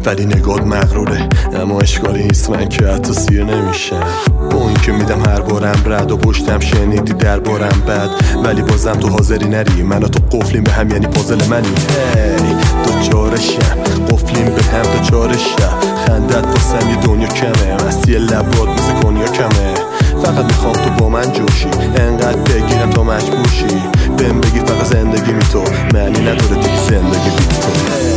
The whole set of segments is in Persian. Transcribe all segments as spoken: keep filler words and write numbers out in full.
ولی نگات مغروره، اما اشکالی نیست من که حتی سیر نمیشم. با این که میدم هر بارم رد و پشتم شنیدی در بارم بد، ولی بازم تو حاضری نری منو تو قفلیم به هم، یعنی پازل منی. هی تو چارشم قفلیم به هم تو چارشم، خندت واسم یه دنیا کمه، مستی لبات مثل کنیا کمه. فقط میخوام تو با من جوشی، انقدر بگیرم تا مجبور شی بهم بگی فقط زندگی بی تو معنی نداره دیگه، زندگی بی تو.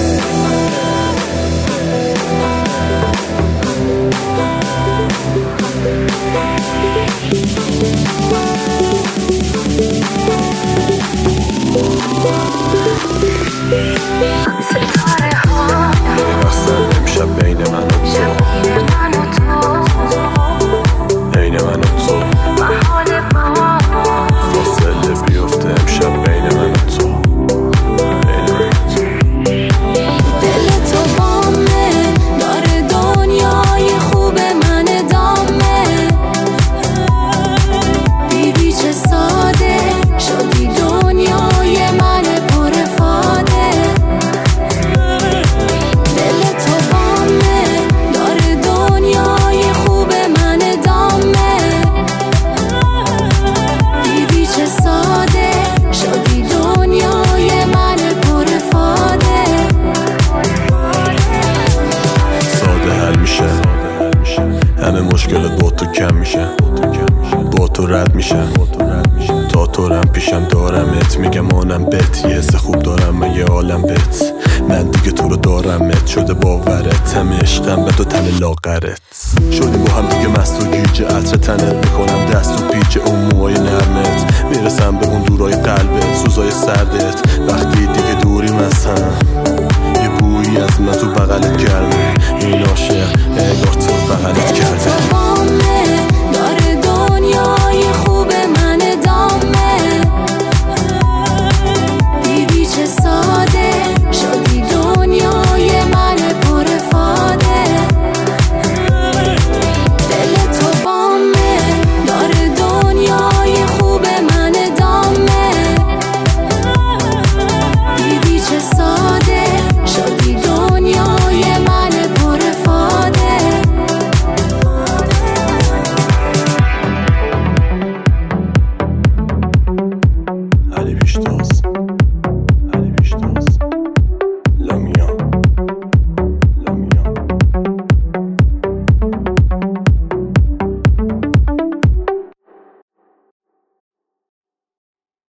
رقصن امشب بین من و تو، بین من و تو فاصله بیفته امشب بین من و تو، بین من و تو. دل تو بامه داره دنیای خوب من دامه، دیدی چه ساده شدی دنیای من پر فاده. دل تو بامه داره دنیای خوب من دامه، دیدی چه ساده شدی دنیای من پر فاده. ساده حل میشه همه مشکلات، با تو کم میشه، با تو رد میشه، تا تو رم پیشم دارمت، میگم آنم بت، یه حس خوب دارم من یه عالم بت، من دیگه تو رو دارمت، شده باورت همه عشقم به تو تن لاغرت، شدیم با هم دیگه مست و گیج، عطر تنت میکنم دست و پیچ اون موهای نرمت، میرسم به اون دورای قلبت، سوزای سردت، وقتی دیگه دوریم از هم